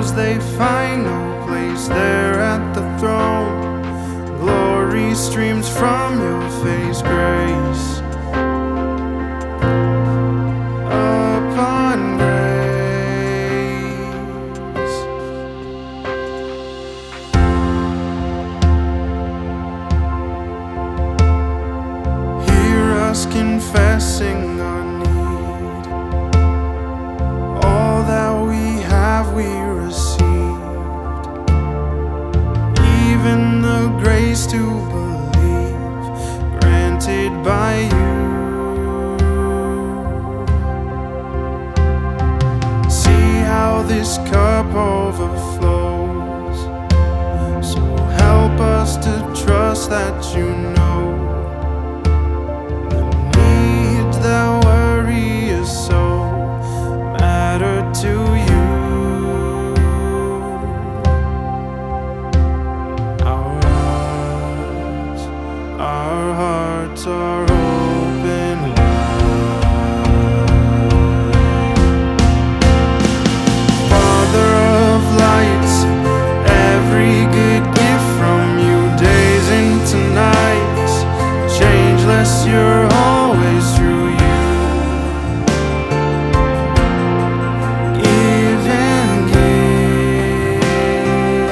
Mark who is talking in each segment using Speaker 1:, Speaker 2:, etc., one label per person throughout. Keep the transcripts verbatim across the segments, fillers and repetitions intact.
Speaker 1: Shadows, they find no place there at the throne. Glory streams from your face, grace upon grace. Hear us confessing our need. All that we have, we received. Even the grace to believe, granted by you. See how this cup overflows. So help us to trust that you know the needs that worry us so matter to you. Our hearts, our hearts are open wide. Father of lights, every good gift from you, days into nights, changeless, you're always true. You give and give.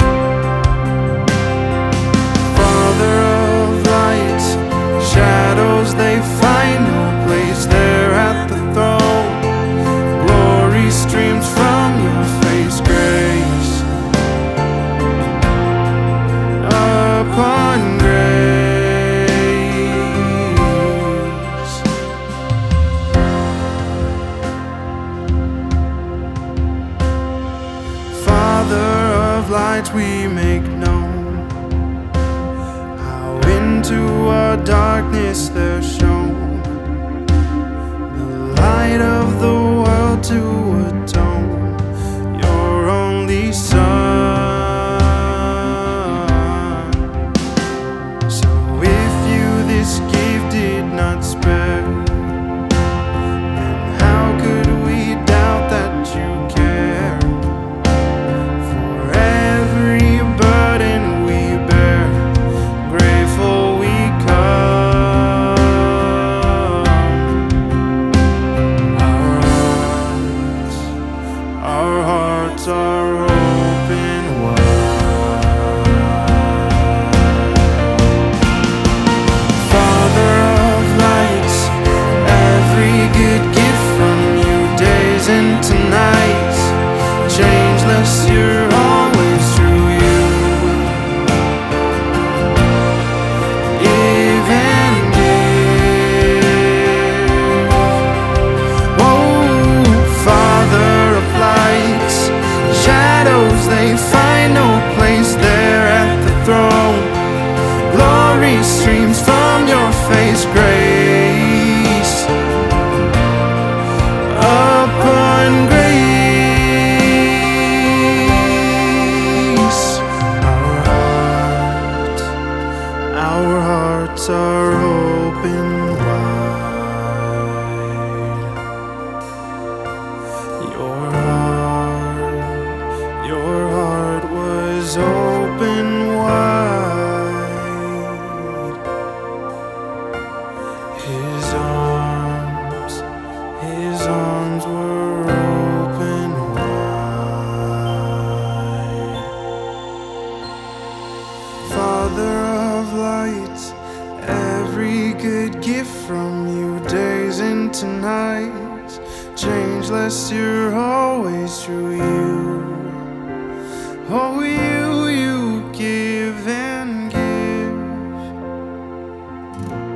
Speaker 1: Father of lights, shadows, they find no place there at the throne. Glory streams from your face, grace upon grace. Father of lights, we make known how into our darkness there shone the light of the world to atone, your only Son. So if you this gift did not spare, then how could we doubt that you care? For every burden we bear, grateful we come. Our hearts, our hearts are open wide. Father of lights, every good gift from you, days into nights, changeless, you're always true. You give and give. Oh, Father of lights, shadows, they find no place there at the throne. Glory streams from your face, grace upon grace. Our hearts, our hearts are open wide. Your heart, your heart was open wide. His arms, his arms were open wide. Father of lights, every good gift from you, days into nights, changeless, you're always true. You, oh, you, you give and give.